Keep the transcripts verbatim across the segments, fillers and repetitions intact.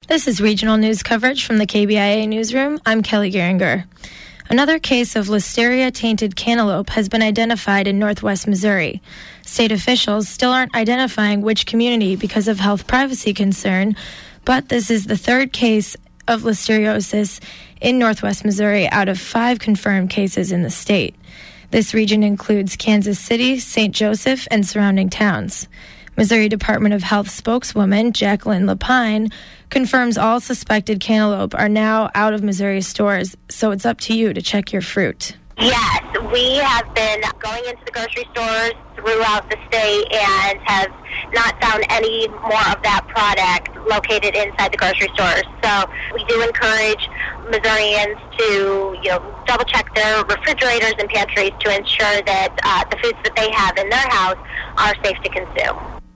This is regional news coverage from the K B I A newsroom. I'm Kelly Geringer. Another case of listeria-tainted cantaloupe has been identified in northwest Missouri. State officials still aren't identifying which community because of health privacy concern, but this is the third case of listeriosis in northwest Missouri out of five confirmed cases in the state. This region includes Kansas City, Saint Joseph, and surrounding towns. Missouri Department of Health spokeswoman Jacqueline Lapine confirms all suspected cantaloupe are now out of Missouri stores, so it's up to you to check your fruit. Yes, we have been going into the grocery stores throughout the state and have not found any more of that product located inside the grocery stores. So we do encourage Missourians to, you know, double check their refrigerators and pantries to ensure that uh, the foods that they have in their house are safe to consume.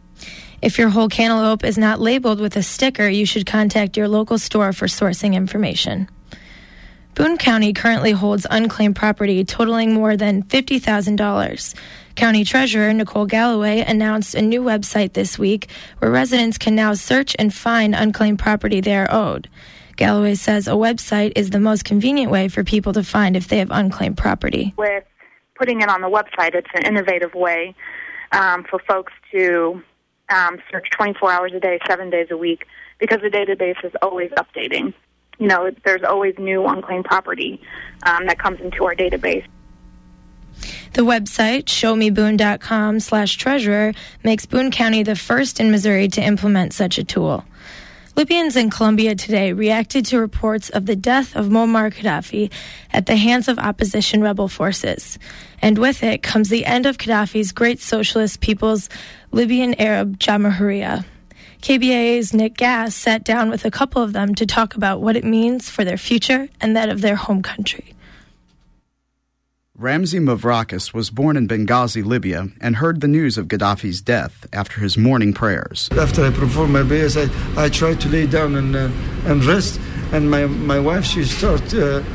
If your whole cantaloupe is not labeled with a sticker, you should contact your local store for sourcing information. Boone County currently holds unclaimed property totaling more than fifty thousand dollars. County Treasurer Nicole Galloway announced a new website this week where residents can now search and find unclaimed property they are owed. Galloway says a website is the most convenient way for people to find if they have unclaimed property. With putting it on the website, it's an innovative way um, for folks to um, search twenty-four hours a day, seven days a week, because the database is always updating. You know, there's always new unclaimed property um, that comes into our database. The website, showmeboone.com slash treasurer, makes Boone County the first in Missouri to implement such a tool. Libyans in Colombia today reacted to reports of the death of Muammar Gaddafi at the hands of opposition rebel forces. And with it comes the end of Gaddafi's great socialist people's Libyan Arab Jamahiriya. K B I A's Nick Gass sat down with a couple of them to talk about what it means for their future and that of their home country. Ramzi Mavrakis was born in Benghazi, Libya, and heard the news of Gaddafi's death after his morning prayers. After I perform my prayers, I, I try to lay down and uh, and rest, and my, my wife, she starts uh,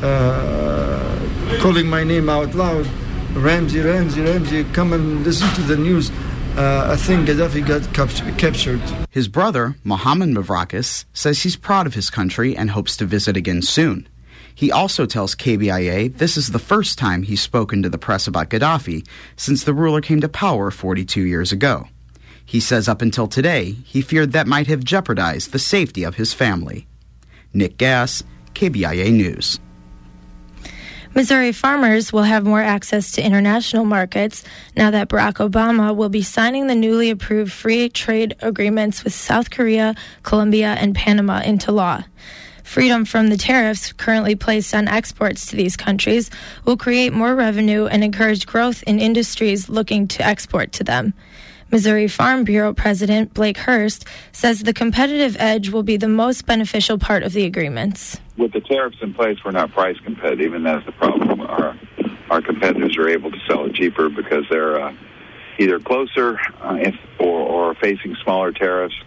uh, calling my name out loud, Ramzi, Ramzi, Ramzi, come and listen to the news. Uh, I think Gaddafi got cap- captured. His brother, Mohammed Mavrakis, says he's proud of his country and hopes to visit again soon. He also tells K B I A this is the first time he's spoken to the press about Gaddafi since the ruler came to power forty-two years ago. He says up until today, he feared that might have jeopardized the safety of his family. Nick Gass, K B I A News. Missouri farmers will have more access to international markets now that Barack Obama will be signing the newly approved free trade agreements with South Korea, Colombia, and Panama into law. Freedom from the tariffs currently placed on exports to these countries will create more revenue and encourage growth in industries looking to export to them. Missouri Farm Bureau President Blake Hurst says the competitive edge will be the most beneficial part of the agreements. With the tariffs in place, we're not price competitive, and that's the problem. Our our competitors are able to sell it cheaper because they're uh, either closer uh, if, or, or facing smaller tariffs.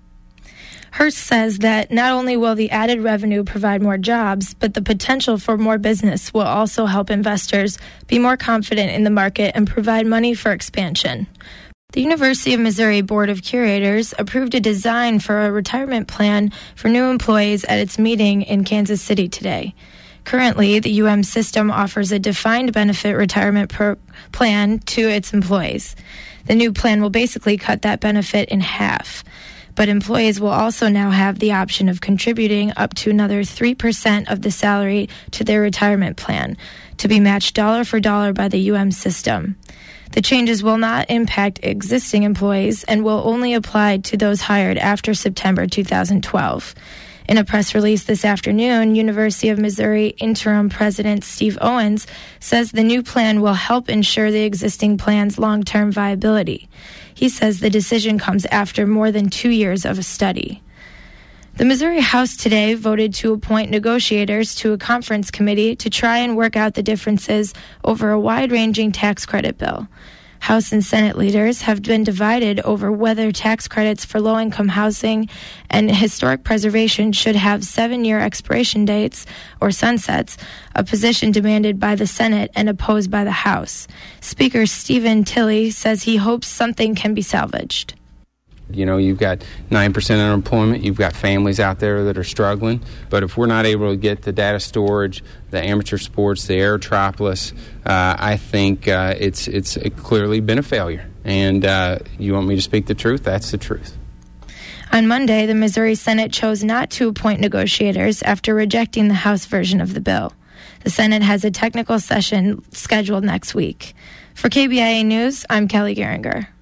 Hurst says that not only will the added revenue provide more jobs, but the potential for more business will also help investors be more confident in the market and provide money for expansion. The University of Missouri Board of Curators approved a design for a retirement plan for new employees at its meeting in Kansas City today. Currently, the U M system offers a defined benefit retirement pro- plan to its employees. The new plan will basically cut that benefit in half. But employees will also now have the option of contributing up to another three percent of the salary to their retirement plan, to be matched dollar for dollar by the U M system. The changes will not impact existing employees and will only apply to those hired after September two thousand twelve. In a press release this afternoon, University of Missouri Interim President Steve Owens says the new plan will help ensure the existing plan's long-term viability. He says the decision comes after more than two years of a study. The Missouri House today voted to appoint negotiators to a conference committee to try and work out the differences over a wide-ranging tax credit bill. House and Senate leaders have been divided over whether tax credits for low-income housing and historic preservation should have seven-year expiration dates or sunsets, a position demanded by the Senate and opposed by the House. Speaker Stephen Tilley says he hopes something can be salvaged. You know, you've got nine percent unemployment. You've got families out there that are struggling. But if we're not able to get the data storage, the amateur sports, the Aerotropolis, uh, I think uh, it's it's clearly been a failure. And uh, you want me to speak the truth? That's the truth. On Monday, the Missouri Senate chose not to appoint negotiators after rejecting the House version of the bill. The Senate has a technical session scheduled next week. For K B I A News, I'm Kelly Geringer.